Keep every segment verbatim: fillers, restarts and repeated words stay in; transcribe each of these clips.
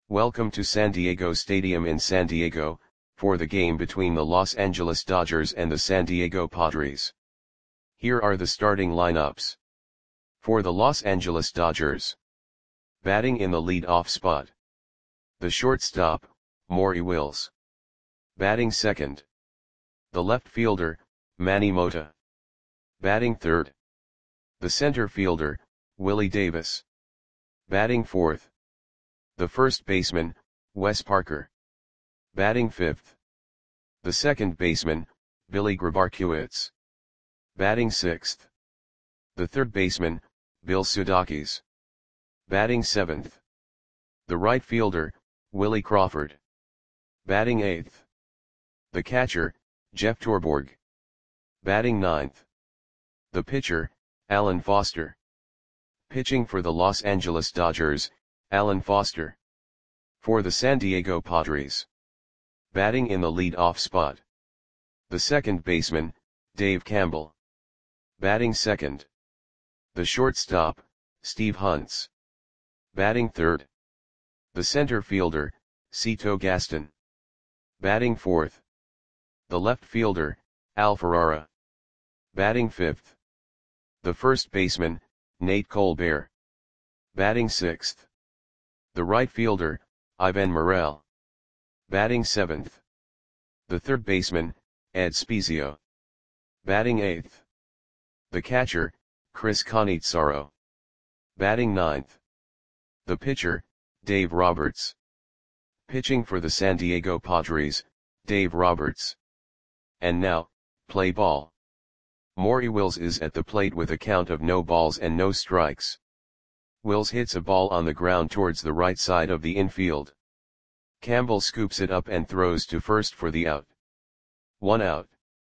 Welcome to San Diego Stadium in San Diego, for the game between the Los Angeles Dodgers and the San Diego Padres. Here are the starting lineups. For the Los Angeles Dodgers. Batting in the lead-off spot. The shortstop, Maury Wills. Batting second. The left fielder, Manny Mota. Batting third. The center fielder, Willie Davis. Batting fourth. The first baseman, Wes Parker. Batting fifth. The second baseman, Billy Grabarkewitz. Batting sixth. The third baseman, Bill Sudakis. Batting seventh. The right fielder, Willie Crawford. Batting eighth. The catcher, Jeff Torborg. Batting ninth. The pitcher, Alan Foster. Pitching for the Los Angeles Dodgers, Alan Foster. For the San Diego Padres. Batting in the lead-off spot. The second baseman, Dave Campbell. Batting second. The shortstop, Steve Hunts. Batting third. The center fielder, Cito Gaston. Batting fourth. The left fielder, Al Ferrara. Batting fifth. The first baseman, Nate Colbert. Batting sixth. The right fielder, Ivan Morel. Batting seventh. The third baseman, Ed Spezio. Batting eighth. The catcher, Chris Cannizzaro. Batting ninth. The pitcher, Dave Roberts. Pitching for the San Diego Padres, Dave Roberts. And now, play ball. Maury Wills is at the plate with a count of no balls and no strikes. Wills hits a ball on the ground towards the right side of the infield. Campbell scoops it up and throws to first for the out. One out.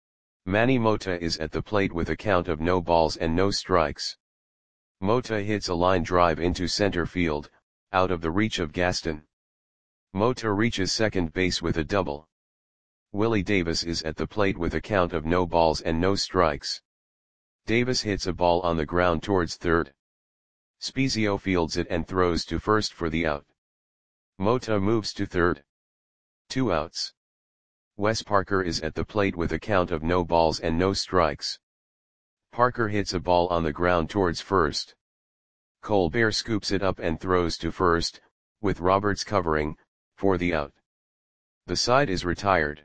Manny Mota is at the plate with a count of no balls and no strikes. Mota hits a line drive into center field, out of the reach of Gaston. Mota reaches second base with a double. Willie Davis is at the plate with a count of no balls and no strikes. Davis hits a ball on the ground towards third. Spezio fields it and throws to first for the out. Mota moves to third. Two outs. Wes Parker is at the plate with a count of no balls and no strikes. Parker hits a ball on the ground towards first. Colbert scoops it up and throws to first, with Roberts covering, for the out. The side is retired.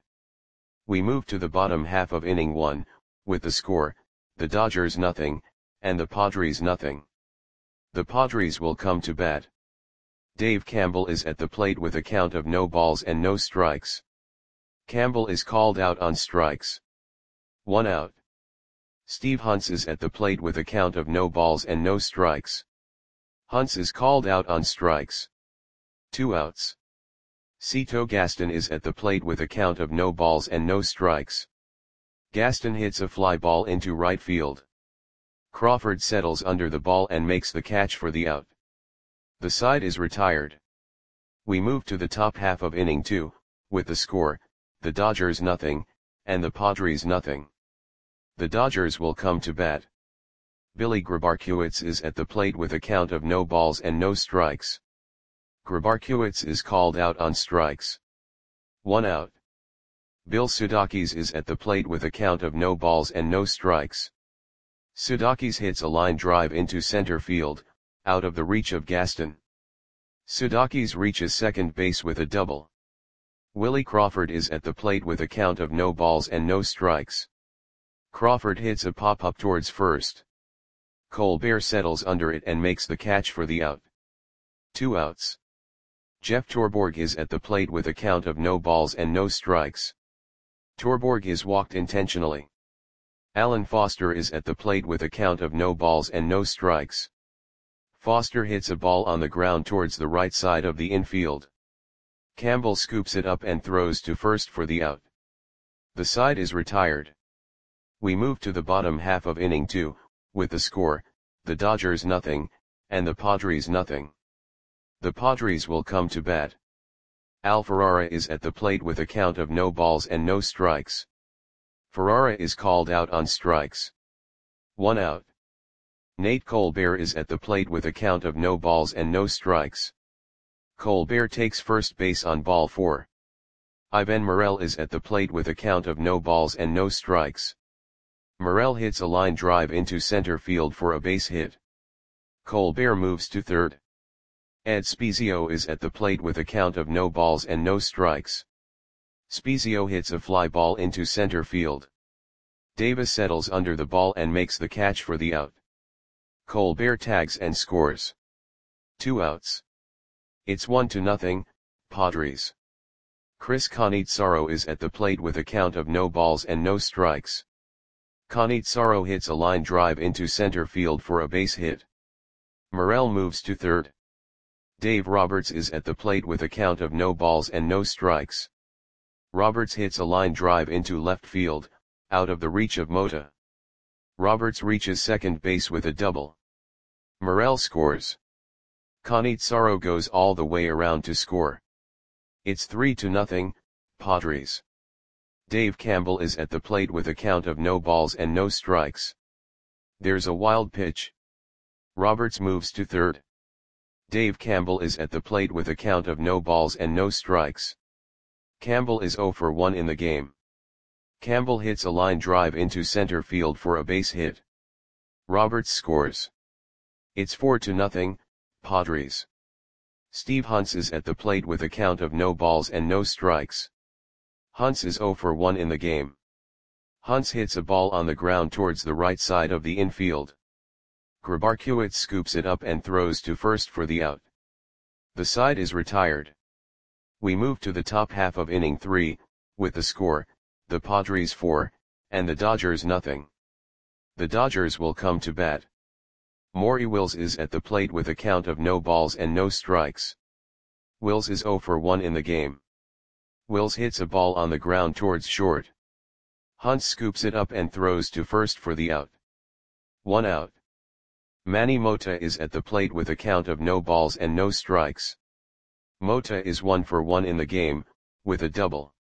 We move to the bottom half of inning one, with the score, the Dodgers nothing, and the Padres nothing. The Padres will come to bat. Dave Campbell is at the plate with a count of no balls and no strikes. Campbell is called out on strikes. One out. Steve Hunts is at the plate with a count of no balls and no strikes. Hunts is called out on strikes. Two outs. Cito Gaston is at the plate with a count of no balls and no strikes. Gaston hits a fly ball into right field. Crawford settles under the ball and makes the catch for the out. The side is retired. We move to the top half of inning two, with the score, the Dodgers nothing, and the Padres nothing. The Dodgers will come to bat. Billy Grabarkewitz is at the plate with a count of no balls and no strikes. Grabarkewitz is called out on strikes. One out. Bill Sudakis is at the plate with a count of no balls and no strikes. Sudakis hits a line drive into center field, out of the reach of Gaston. Sudakis reaches second base with a double. Willie Crawford is at the plate with a count of no balls and no strikes. Crawford hits a pop-up towards first. Colbert settles under it and makes the catch for the out. Two outs. Jeff Torborg is at the plate with a count of no balls and no strikes. Torborg is walked intentionally. Alan Foster is at the plate with a count of no balls and no strikes. Foster hits a ball on the ground towards the right side of the infield. Campbell scoops it up and throws to first for the out. The side is retired. We move to the bottom half of inning two, with the score, the Dodgers nothing, and the Padres nothing. The Padres will come to bat. Al Ferrara is at the plate with a count of no balls and no strikes. Ferrara is called out on strikes. One out. Nate Colbert is at the plate with a count of no balls and no strikes. Colbert takes first base on ball four. Ivan Morel is at the plate with a count of no balls and no strikes. Morel hits a line drive into center field for a base hit. Colbert moves to third. Ed Spezio is at the plate with a count of no balls and no strikes. Spezio hits a fly ball into center field. Davis settles under the ball and makes the catch for the out. Colbert tags and scores. Two outs. It's one to nothing, Padres. Chris Cannizzaro is at the plate with a count of no balls and no strikes. Cannizzaro hits a line drive into center field for a base hit. Morel moves to third. Dave Roberts is at the plate with a count of no balls and no strikes. Roberts hits a line drive into left field, out of the reach of Mota. Roberts reaches second base with a double. Morel scores. Cannizzaro goes all the way around to score. It's three to nothing, Padres. Dave Campbell is at the plate with a count of no balls and no strikes. There's a wild pitch. Roberts moves to third. Dave Campbell is at the plate with a count of no balls and no strikes. Campbell is oh for one in the game. Campbell hits a line drive into center field for a base hit. Roberts scores. It's four to nothing, Padres. Steve Hunts is at the plate with a count of no balls and no strikes. Hunts is oh for one in the game. Hunts hits a ball on the ground towards the right side of the infield. Grabarkiewicz scoops it up and throws to first for the out. The side is retired. We move to the top half of inning three, with the score, the Padres four, and the Dodgers nothing. The Dodgers will come to bat. Maury Wills is at the plate with a count of no balls and no strikes. Wills is oh for one in the game. Wills hits a ball on the ground towards short. Hunt scoops it up and throws to first for the out. One out. Manny Mota is at the plate with a count of no balls and no strikes. Mota is one for one in the game, with a double.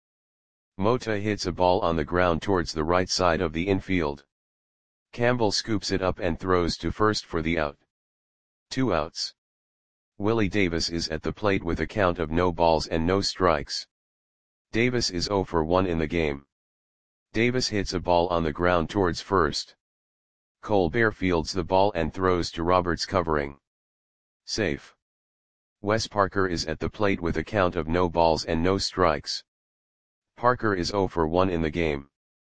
Mota hits a ball on the ground towards the right side of the infield. Campbell scoops it up and throws to first for the out. Two outs. Willie Davis is at the plate with a count of no balls and no strikes. Davis is oh for one in the game. Davis hits a ball on the ground towards first. Colbert fields the ball and throws to Roberts covering. Safe. Wes Parker is at the plate with a count of no balls and no strikes. Parker is oh for one in the game.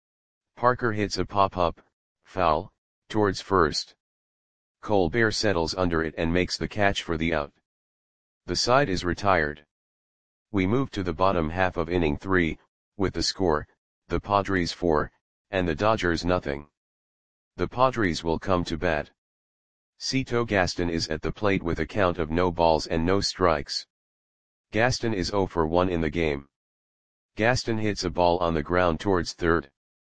Parker hits a pop-up, foul, towards first. Colbert settles under it and makes the catch for the out. The side is retired. We move to the bottom half of inning three, with the score, the Padres four, and the Dodgers nothing. The Padres will come to bat. Cito Gaston is at the plate with a count of no balls and no strikes. Gaston is oh for one in the game. Gaston hits a ball on the ground towards third.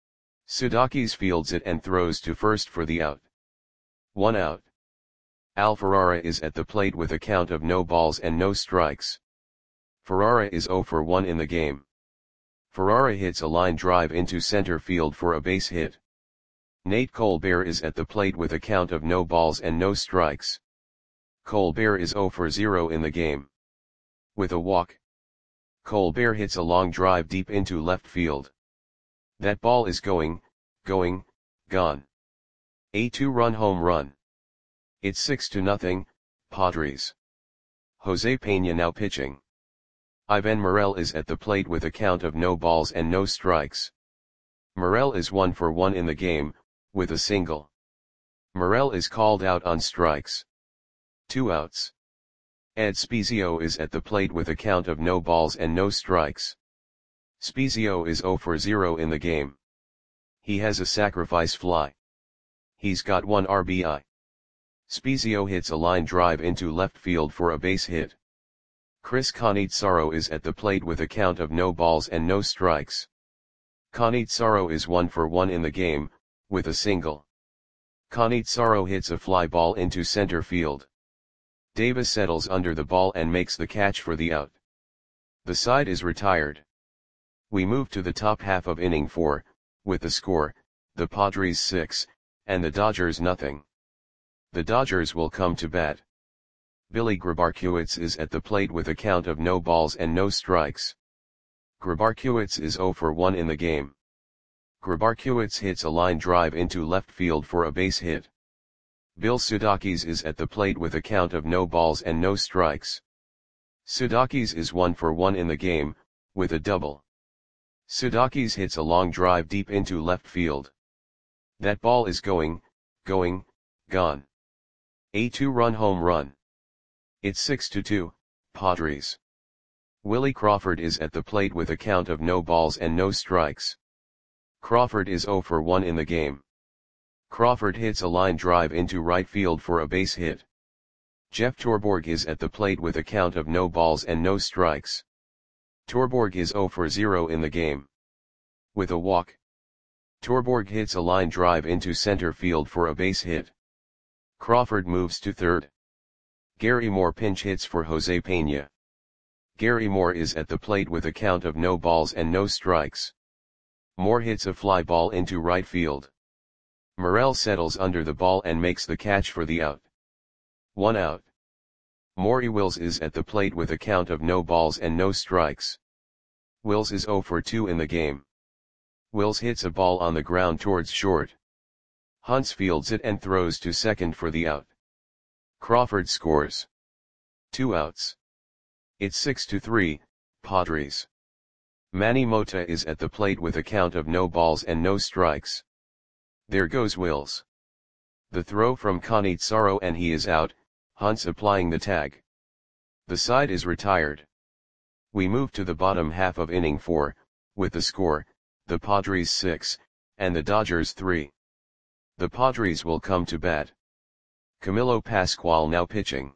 Sudakis fields it and throws to first for the out. One out. Al Ferrara is at the plate with a count of no balls and no strikes. Ferrara is oh for one in the game. Ferrara hits a line drive into center field for a base hit. Nate Colbert is at the plate with a count of no balls and no strikes. Colbert is oh for zero in the game. With a walk. Colbert hits a long drive deep into left field. That ball is going, going, gone. A two-run home run. It's six to nothing, Padres. Jose Peña now pitching. Ivan Morel is at the plate with a count of no balls and no strikes. Morel is one for one in the game, with a single. Morel is called out on strikes. Two outs. Ed Spezio is at the plate with a count of no balls and no strikes. Spezio is oh for zero in the game. He has a sacrifice fly. He's got one R B I. Spezio hits a line drive into left field for a base hit. Chris Cannizzaro is at the plate with a count of no balls and no strikes. Cannizzaro is one for one in the game, with a single. Cannizzaro hits a fly ball into center field. Davis settles under the ball and makes the catch for the out. The side is retired. We move to the top half of inning four, with the score, the Padres six, and the Dodgers nothing. The Dodgers will come to bat. Billy Grabarkiewicz is at the plate with a count of no balls and no strikes. Grabarkiewicz is zero for one in the game. Grabarkiewicz hits a line drive into left field for a base hit. Bill Sudakis is at the plate with a count of no balls and no strikes. Sudakis is one for one in the game, with a double. Sudakis hits a long drive deep into left field. That ball is going, going, gone. A two-run home run. It's six to two, Padres. Willie Crawford is at the plate with a count of no balls and no strikes. Crawford is zero for one in the game. Crawford hits a line drive into right field for a base hit. Jeff Torborg is at the plate with a count of no balls and no strikes. Torborg is zero for zero in the game. With a walk. Torborg hits a line drive into center field for a base hit. Crawford moves to third. Gary Moore pinch hits for Jose Peña. Gary Moore is at the plate with a count of no balls and no strikes. Moore hits a fly ball into right field. Morel settles under the ball and makes the catch for the out. One out. Maury Wills is at the plate with a count of no balls and no strikes. Wills is zero for two in the game. Wills hits a ball on the ground towards short. Hunts fields it and throws to second for the out. Crawford scores. Two outs. It's six to three, Padres. Manny Mota is at the plate with a count of no balls and no strikes. There goes Wills. The throw from Cannizzaro and he is out, Hunts applying the tag. The side is retired. We move to the bottom half of inning four, with the score, the Padres six, and the Dodgers three. The Padres will come to bat. Camilo Pascual now pitching.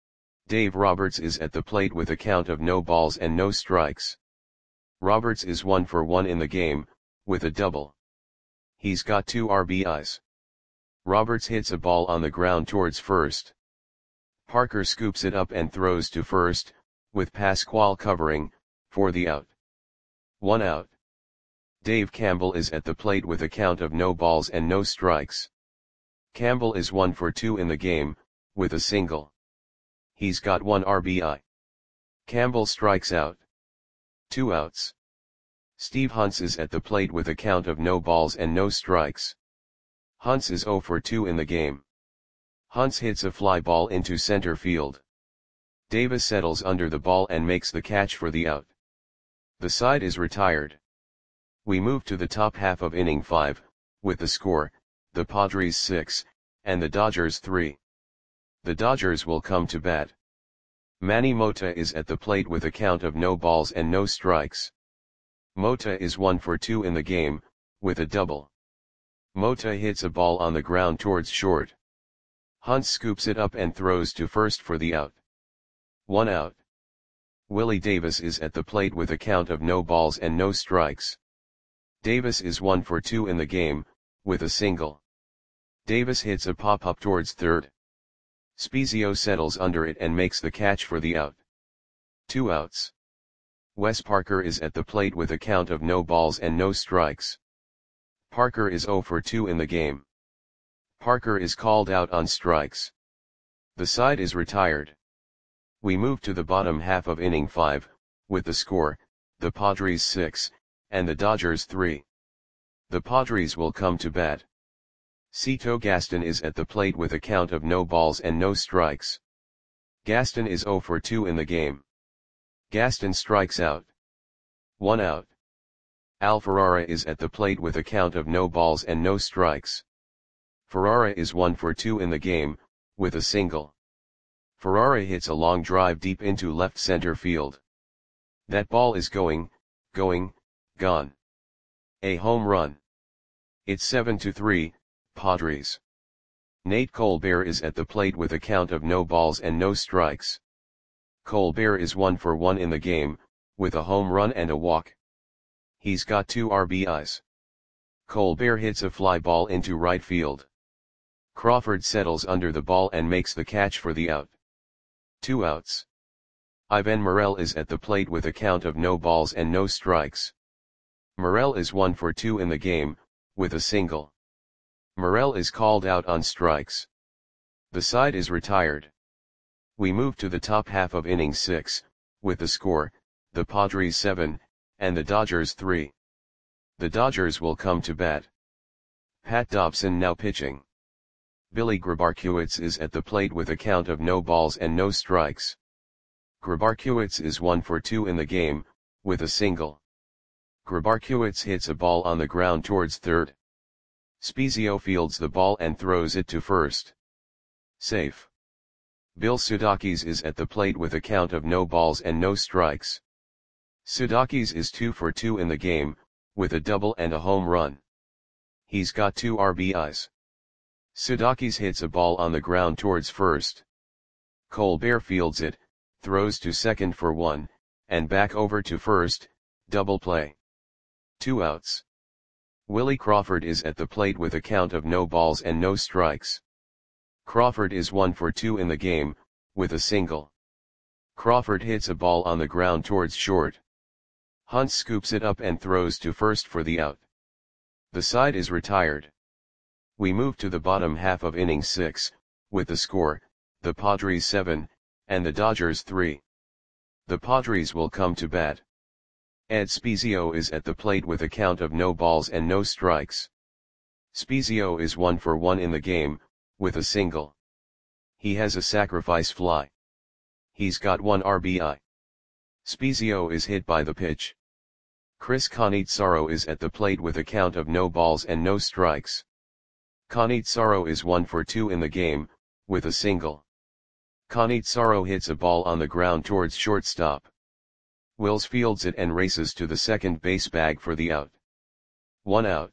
Dave Roberts is at the plate with a count of no balls and no strikes. Roberts is one for one in the game, with a double. He's got two R B Is. Roberts hits a ball on the ground towards first. Parker scoops it up and throws to first, with Pascual covering, for the out. One out. Dave Campbell is at the plate with a count of no balls and no strikes. Campbell is one for two in the game, with a single. He's got one R B I. Campbell strikes out. Two outs. Steve Hunts is at the plate with a count of no balls and no strikes. Hunts is zero for two in the game. Hunts hits a fly ball into center field. Davis settles under the ball and makes the catch for the out. The side is retired. We move to the top half of inning five, with the score, the Padres six, and the Dodgers three. The Dodgers will come to bat. Manny Mota is at the plate with a count of no balls and no strikes. Mota is one for two in the game, with a double. Mota hits a ball on the ground towards short. Hunt scoops it up and throws to first for the out. One out. Willie Davis is at the plate with a count of no balls and no strikes. Davis is one for two in the game, with a single. Davis hits a pop-up towards third. Spezio settles under it and makes the catch for the out. Two outs. Wes Parker is at the plate with a count of no balls and no strikes. Parker is zero for two in the game. Parker is called out on strikes. The side is retired. We move to the bottom half of inning five, with the score, the Padres six, and the Dodgers three. The Padres will come to bat. Cito Gaston is at the plate with a count of no balls and no strikes. Gaston is zero for two in the game. Gaston strikes out. One out. Al Ferrara is at the plate with a count of no balls and no strikes. Ferrara is one for two in the game, with a single. Ferrara hits a long drive deep into left center field. That ball is going, going, gone. A home run. It's seven to three, Padres. Nate Colbert is at the plate with a count of no balls and no strikes. Colbert is one for one in the game, with a home run and a walk. He's got two R B Is. Colbert hits a fly ball into right field. Crawford settles under the ball and makes the catch for the out. Two outs. Ivan Morel is at the plate with a count of no balls and no strikes. Morel is one for two in the game, with a single. Morel is called out on strikes. The side is retired. We move to the top half of inning six, with the score, the Padres seven, and the Dodgers three. The Dodgers will come to bat. Pat Dobson now pitching. Billy Grabarkewitz is at the plate with a count of no balls and no strikes. Grabarkewitz is one for two in the game, with a single. Grabarkewitz hits a ball on the ground towards third. Spiezio fields the ball and throws it to first. Safe. Bill Sudakis is at the plate with a count of no balls and no strikes. Sudakis is two for two in the game, with a double and a home run. He's got two R B Is. Sudakis hits a ball on the ground towards first. Colbert fields it, throws to second for one, and back over to first, double play. Two outs. Willie Crawford is at the plate with a count of no balls and no strikes. Crawford is one for two in the game, with a single. Crawford hits a ball on the ground towards short. Hunt scoops it up and throws to first for the out. The side is retired. We move to the bottom half of inning six, with the score, the Padres seven, and the Dodgers three. The Padres will come to bat. Ed Spiezio is at the plate with a count of no balls and no strikes. Spiezio is one for one in the game, with a single. He has a sacrifice fly. He's got one R B I. Spiezio is hit by the pitch. Chris Cannizzaro is at the plate with a count of no balls and no strikes. Cannizzaro is one for two in the game, with a single. Cannizzaro hits a ball on the ground towards shortstop. Wills fields it and races to the second base bag for the out. One out.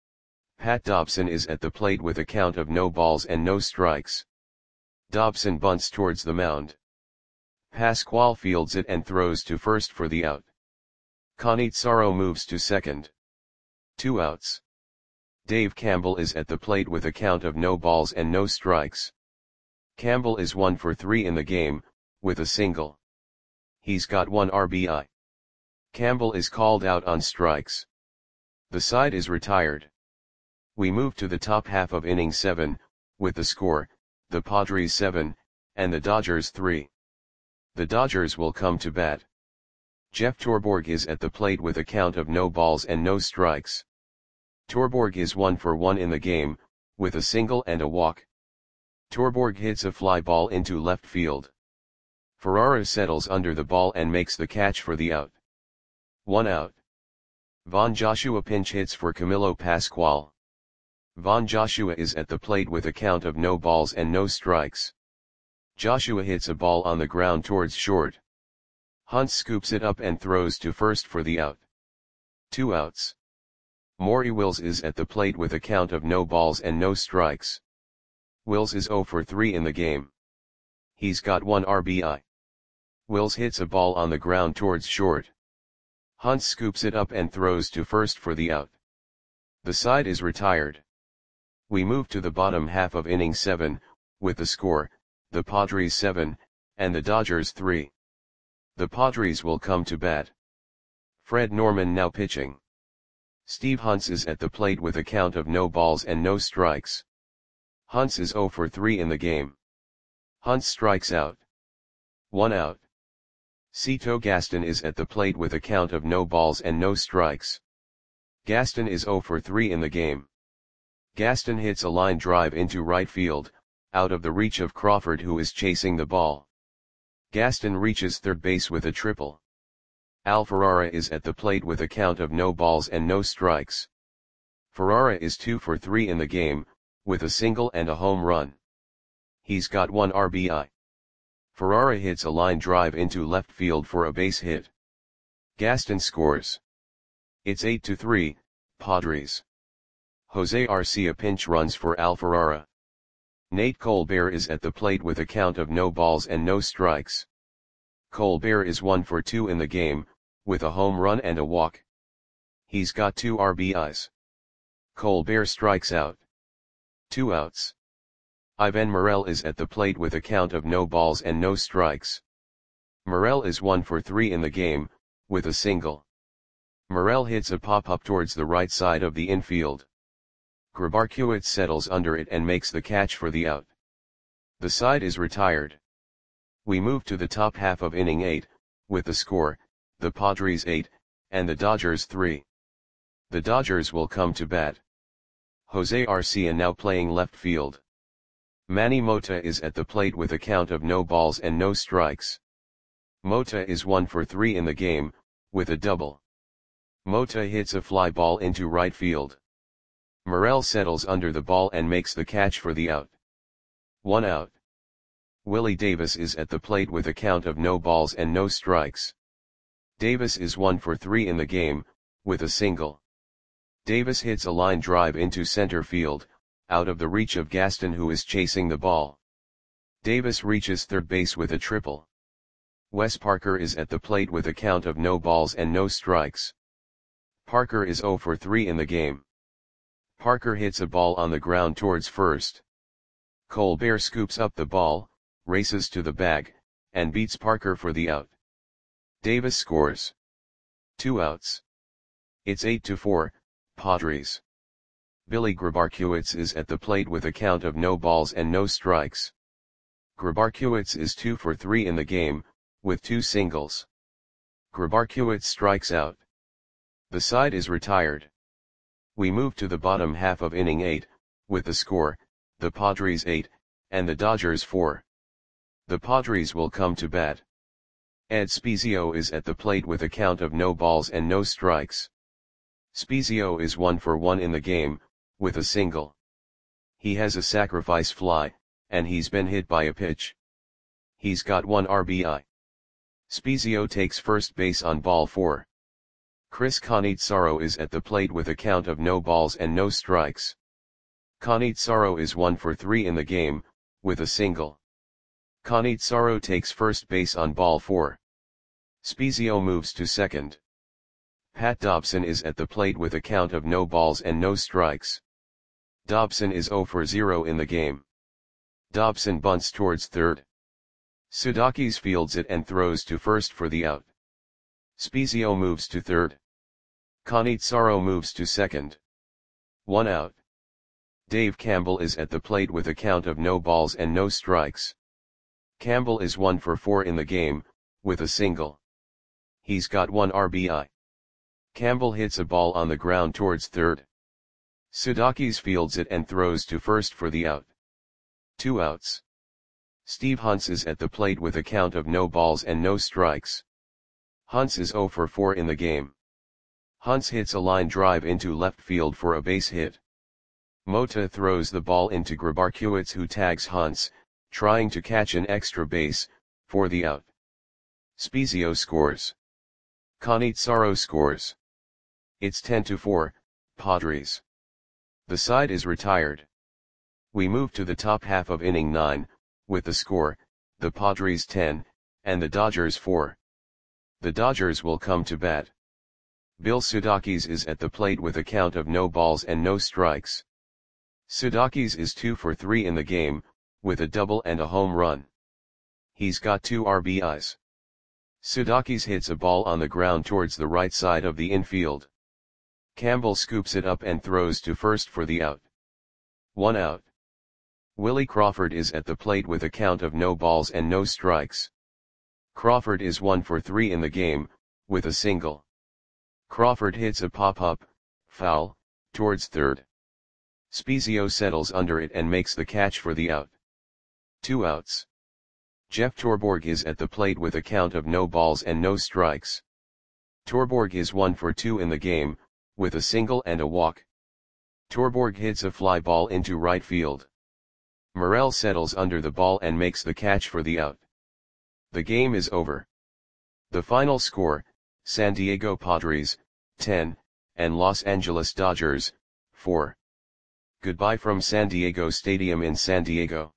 Pat Dobson is at the plate with a count of no balls and no strikes. Dobson bunts towards the mound. Pasquale fields it and throws to first for the out. Cannizzaro moves to second. Two outs. Dave Campbell is at the plate with a count of no balls and no strikes. Campbell is one for three in the game, with a single. He's got one R B I. Campbell is called out on strikes. The side is retired. We move to the top half of inning seven, with the score, the Padres seven, and the Dodgers three. The Dodgers will come to bat. Jeff Torborg is at the plate with a count of no balls and no strikes. Torborg is one for one in the game, with a single and a walk. Torborg hits a fly ball into left field. Ferrara settles under the ball and makes the catch for the out. One out. Von Joshua pinch hits for Camilo Pasquale. Von Joshua is at the plate with a count of no balls and no strikes. Joshua hits a ball on the ground towards short. Hunt scoops it up and throws to first for the out. Two outs. Maury Wills is at the plate with a count of no balls and no strikes. Wills is zero for three in the game. He's got one R B I. Wills hits a ball on the ground towards short. Hunt scoops it up and throws to first for the out. The side is retired. We move to the bottom half of inning seven, with the score, the Padres seven, and the Dodgers three. The Padres will come to bat. Fred Norman now pitching. Steve Hunts is at the plate with a count of no balls and no strikes. Hunts is zero for three in the game. Hunts strikes out. One out. Cito Gaston is at the plate with a count of no balls and no strikes. Gaston is zero for three in the game. Gaston hits a line drive into right field, out of the reach of Crawford, who is chasing the ball. Gaston reaches third base with a triple. Al Ferrara is at the plate with a count of no balls and no strikes. Ferrara is two for three in the game, with a single and a home run. He's got one R B I. Ferrara hits a line drive into left field for a base hit. Gaston scores. It's eight to three, Padres. Jose Arcia pinch runs for Al Ferrara. Nate Colbert is at the plate with a count of no balls and no strikes. Colbert is one for two in the game, with a home run and a walk. He's got two R B Is. Colbert strikes out. Two outs. Ivan Morel is at the plate with a count of no balls and no strikes. Morel is one for three in the game, with a single. Morel hits a pop-up towards the right side of the infield. Grabarkewitz settles under it and makes the catch for the out. The side is retired. We move to the top half of inning eight, with the score, the Padres eight, and the Dodgers three. The Dodgers will come to bat. Jose Arcia now playing left field. Manny Mota is at the plate with a count of no balls and no strikes. Mota is one for three in the game, with a double. Mota hits a fly ball into right field. Morel settles under the ball and makes the catch for the out. One out. Willie Davis is at the plate with a count of no balls and no strikes. Davis is one for three in the game, with a single. Davis hits a line drive into center field, out of the reach of Gaston, who is chasing the ball. Davis reaches third base with a triple. Wes Parker is at the plate with a count of no balls and no strikes. Parker is zero for three in the game. Parker hits a ball on the ground towards first. Colbert scoops up the ball, races to the bag, and beats Parker for the out. Davis scores. Two outs. It's eight to four, Padres. Billy Grabarkiewicz is at the plate with a count of no balls and no strikes. Grabarkiewicz is two for three in the game, with two singles. Grabarkiewicz strikes out. The side is retired. We move to the bottom half of inning eight, with the score, the Padres eight, and the Dodgers four. The Padres will come to bat. Ed Spezio is at the plate with a count of no balls and no strikes. Spezio is one for one in the game, with a single. He has a sacrifice fly, and he's been hit by a pitch. He's got one R B I. Spezio takes first base on ball four. Chris Cannizzaro is at the plate with a count of no balls and no strikes. Cannizzaro is one for three in the game, with a single. Cannizzaro takes first base on ball four. Spezio moves to second. Pat Dobson is at the plate with a count of no balls and no strikes. Dobson is zero for zero in the game. Dobson bunts towards third. Sudakis fields it and throws to first for the out. Spezio moves to third. Cannizzaro moves to second. One out. Dave Campbell is at the plate with a count of no balls and no strikes. Campbell is one for four in the game, with a single. He's got one R B I. Campbell hits a ball on the ground towards third. Sudakis fields it and throws to first for the out. Two outs. Steve Hunts is at the plate with a count of no balls and no strikes. Hunts is zero for four in the game. Hunts hits a line drive into left field for a base hit. Mota throws the ball into Grabarkiewicz, who tags Hunts, trying to catch an extra base, for the out. Spezio scores. Cannizzaro scores. It's ten to four, Padres. The side is retired. We move to the top half of inning nine, with the score, the Padres ten, and the Dodgers four. The Dodgers will come to bat. Bill Sudakis is at the plate with a count of no balls and no strikes. Sudakis is two for three in the game, with a double and a home run. He's got two R B Is. Sudakis hits a ball on the ground towards the right side of the infield. Campbell scoops it up and throws to first for the out. One out. Willie Crawford is at the plate with a count of no balls and no strikes. Crawford is one for three in the game, with a single. Crawford hits a pop-up, foul, towards third. Spezio settles under it and makes the catch for the out. Two outs. Jeff Torborg is at the plate with a count of no balls and no strikes. Torborg is one for two in the game, with a single and a walk. Torborg hits a fly ball into right field. Morel settles under the ball and makes the catch for the out. The game is over. The final score, San Diego Padres, ten, and Los Angeles Dodgers, four. Goodbye from San Diego Stadium in San Diego.